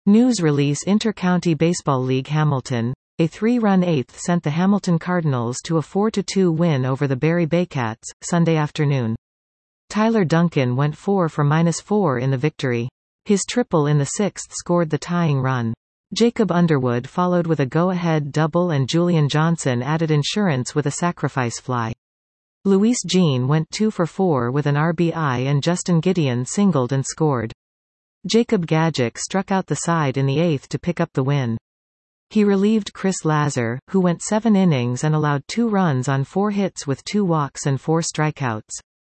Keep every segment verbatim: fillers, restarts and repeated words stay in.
News release Inter-County Baseball League Hamilton. A three-run eighth sent the Hamilton Cardinals to a four to two win over the Barry Baycats, Sunday afternoon. Tyler Duncan went four for minus four in the victory. His triple in the sixth scored the tying run. Jacob Underwood followed with a go-ahead double and Julian Johnson added insurance with a sacrifice fly. Luis Jean went two for four with an R B I and Justin Gideon singled and scored. Jacob Gadget struck out the side in the eighth to pick up the win. He relieved Chris Lazar, who went seven innings and allowed two runs on four hits with two walks and four strikeouts.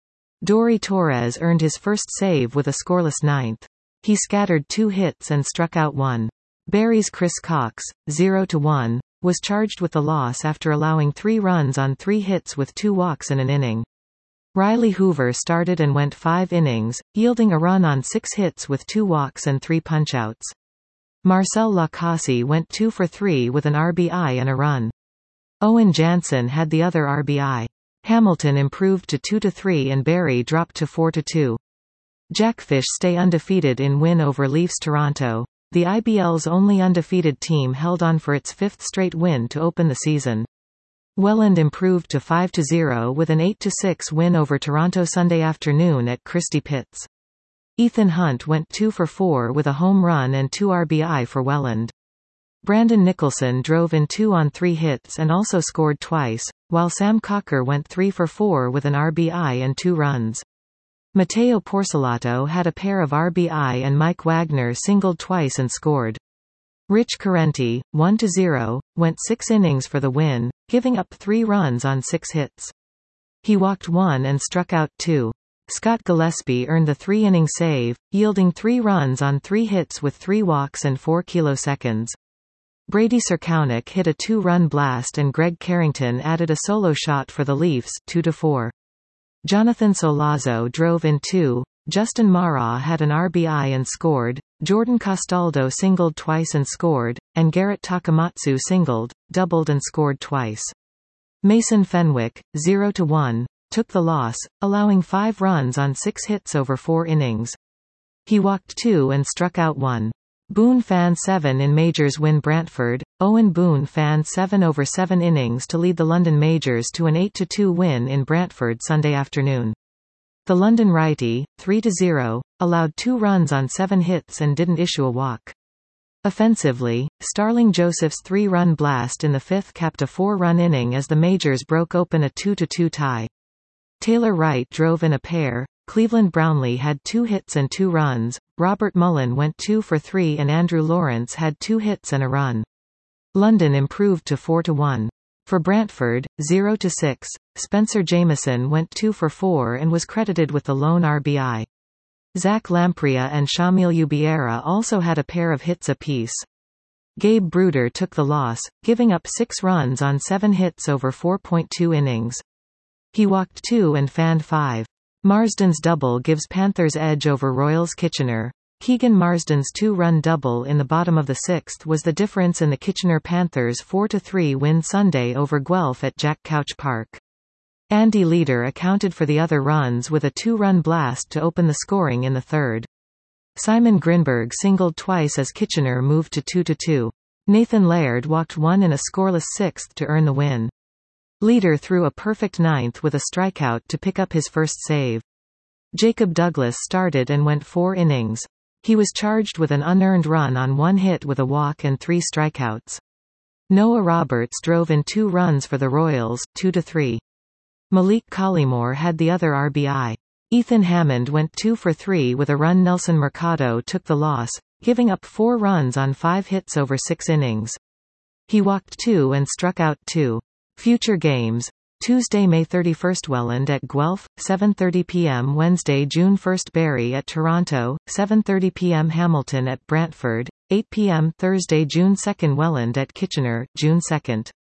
Dory Torres earned his first save with a scoreless ninth. He scattered two hits and struck out one. Barry's Chris Cox, zero to one, was charged with the loss after allowing three runs on three hits with two walks in an inning. Riley Hoover started and went five innings, yielding a run on six hits with two walks and three punchouts. Marcel Lacassie went two for three with an R B I and a run. Owen Jansen had the other R B I. Hamilton improved to two to three and Barry dropped to four to two. Jackfish stay undefeated in win over Leafs Toronto. The I B L's only undefeated team held on for its fifth straight win to open the season. Welland improved to five to zero with an eight to six win over Toronto Sunday afternoon at Christie Pitts. Ethan Hunt went two for four with a home run and two R B I for Welland. Brandon Nicholson drove in two on three hits and also scored twice, while Sam Cocker went three for four with an R B I and two runs. Matteo Porcelato had a pair of R B I and Mike Wagner singled twice and scored. Rich Correnti, one to zero, went six innings for the win, giving up three runs on six hits. He walked one and struck out two. Scott Gillespie earned the three-inning save, yielding three runs on three hits with three walks and four kiloseconds. Brady Serkownik hit a two-run blast and Greg Carrington added a solo shot for the Leafs, two to four. Jonathan Solazzo drove in two. Justin Mara had an R B I and scored, Jordan Castaldo singled twice and scored, and Garrett Takamatsu singled, doubled and scored twice. Mason Fenwick, zero to one, took the loss, allowing five runs on six hits over four innings. He walked two and struck out one. Boone fan seven in Majors win Brantford. Owen Boone fan seven over seven innings to lead the London Majors to an eight to two win in Brantford Sunday afternoon. The London righty, three to zero, allowed two runs on seven hits and didn't issue a walk. Offensively, Starling Joseph's three-run blast in the fifth capped a four-run inning as the Majors broke open a two to two tie. Taylor Wright drove in a pair, Cleveland Brownlee had two hits and two runs, Robert Mullen went two for three and Andrew Lawrence had two hits and a run. London improved to four to one. For Brantford, zero to six, Spencer Jameson went two for four and was credited with the lone R B I. Zach Lamprey and Shamil Ubiera also had a pair of hits apiece. Gabe Bruder took the loss, giving up six runs on seven hits over four point two innings. He walked two and fanned five. Marsden's double gives Panthers edge over Royals Kitchener. Keegan Marsden's two-run double in the bottom of the sixth was the difference in the Kitchener Panthers' four to three win Sunday over Guelph at Jack Couch Park. Andy Leader accounted for the other runs with a two-run blast to open the scoring in the third. Simon Grinberg singled twice as Kitchener moved to two to two. Nathan Laird walked one in a scoreless sixth to earn the win. Leader threw a perfect ninth with a strikeout to pick up his first save. Jacob Douglas started and went four innings. He was charged with an unearned run on one hit with a walk and three strikeouts. Noah Roberts drove in two runs for the Royals, two to three. Malik Collymore had the other R B I. Ethan Hammond went two for three with a run. Nelson Mercado took the loss, giving up four runs on five hits over six innings. He walked two and struck out two. Future games. Tuesday, May thirty-first, Welland at Guelph, seven thirty p m Wednesday, June first, Barry at Toronto, seven thirty p m Hamilton at Brantford, eight p m Thursday, June second, Welland at Kitchener, June second.